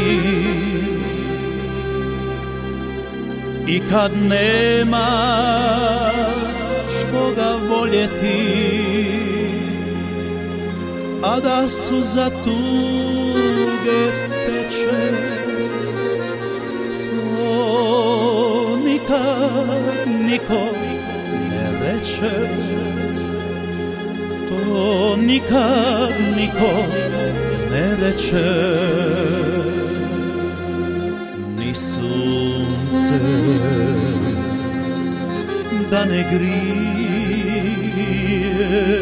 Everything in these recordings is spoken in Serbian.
I kad nemaš koga voljeti, a da suza tuge teče, to nikad niko ne reče, to nikad niko ne reče. Ni sunce da ne grije,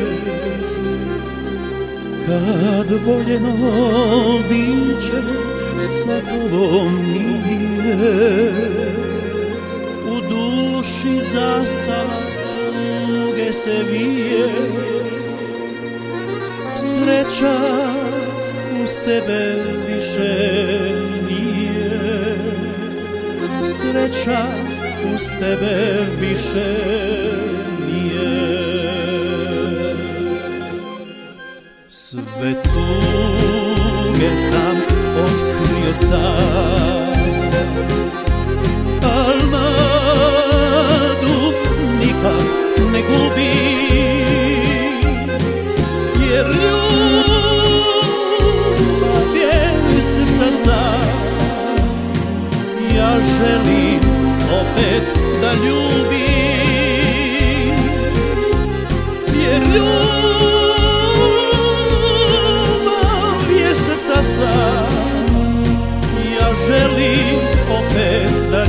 kad voljeno biće sa tobom nije, u duši zastava tuge se vije, sreća uz tebe više nije, sreća uz tebe više nije. Sve tuge sam otkrio sam, al nadu nikad ne gubim, jer ljubav je iz srca sam. Ja želim opet da ljubim, jer ljubav je srca sam. Ja želim opet da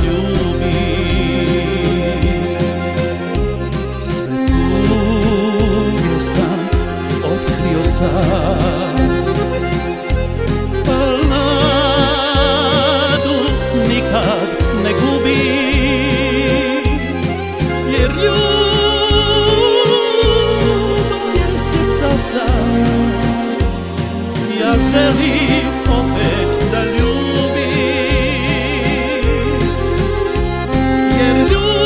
ljubim. Sve tuge sam otkrio sam, al nadu nikad ne gubim, jer ljubav je srca sam. Ja želim opet da ljubim, jer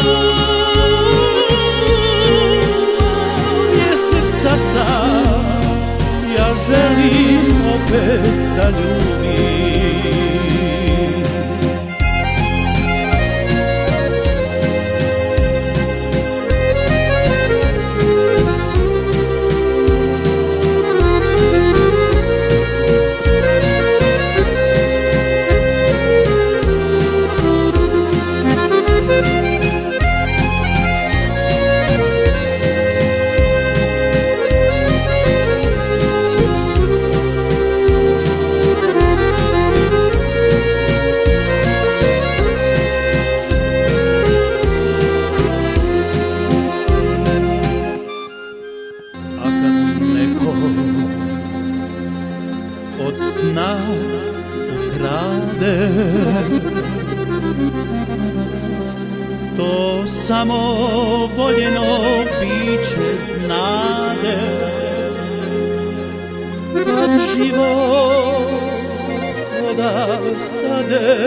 ljubav je srca sam. Ja želim opet da ljubim. Od sna ukrade, to samo voljeno biće znade. Kad život koda stade,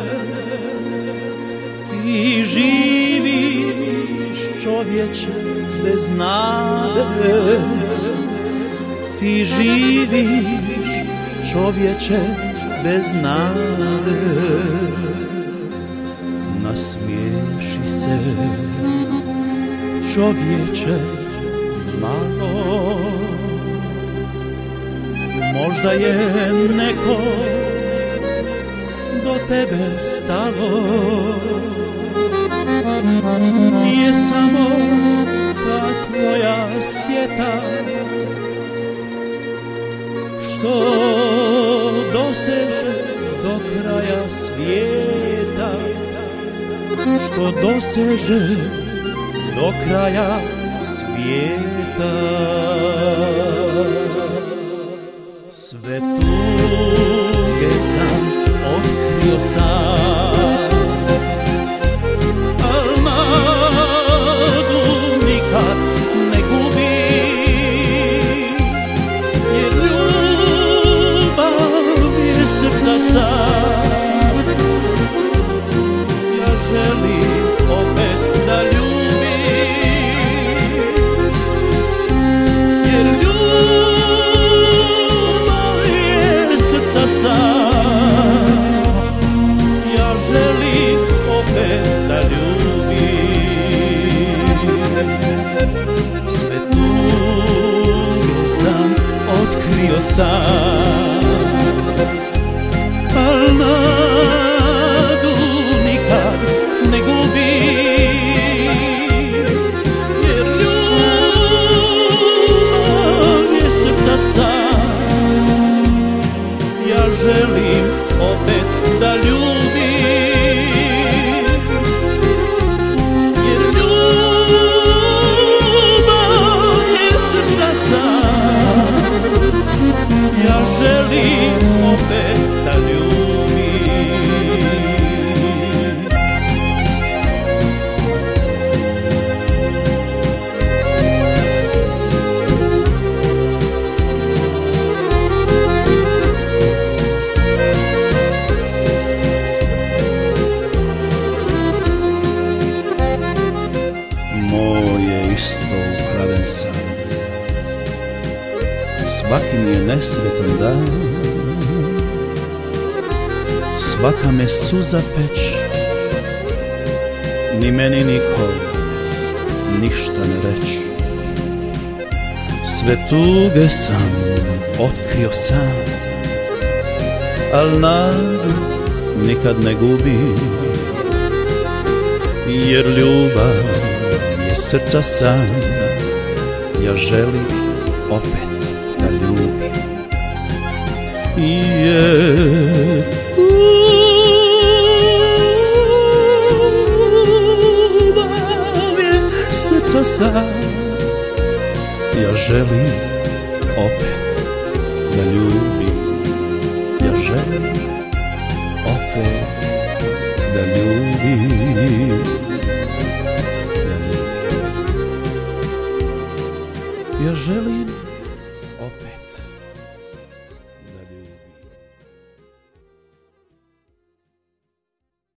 ti živiš čovječe bez nade. Ti živiš čovječe bez nade. Nasmiješi se čovječe malo, možda je neko do tebe stalo. Nije samo ta tvoja sjeta što doseže do kraja svijeta, što doseže do kraja svijeta. Sve tuge sam otkrio sam, al nadu nikad ne gubim, jer ljubav je srca sam. Ja želim opet da ljubim, jer ljubav je srca sam. želim opet da ljubim, jer ljubav je srca san. Ja želim opet da ljubim. Isto ukraden san, svaki mi je nesretan dan, svaka me suza peče, ni meni niko ništa ne reče. Sve tuge sam otkrio sam, al nadu nikad ne gubim, jer ljubav je srca san. Ja želim opet da ljubim, jer ljubav je srca san. Ja želim opet da ljubim, ja želim opet da ljubim. Ja želim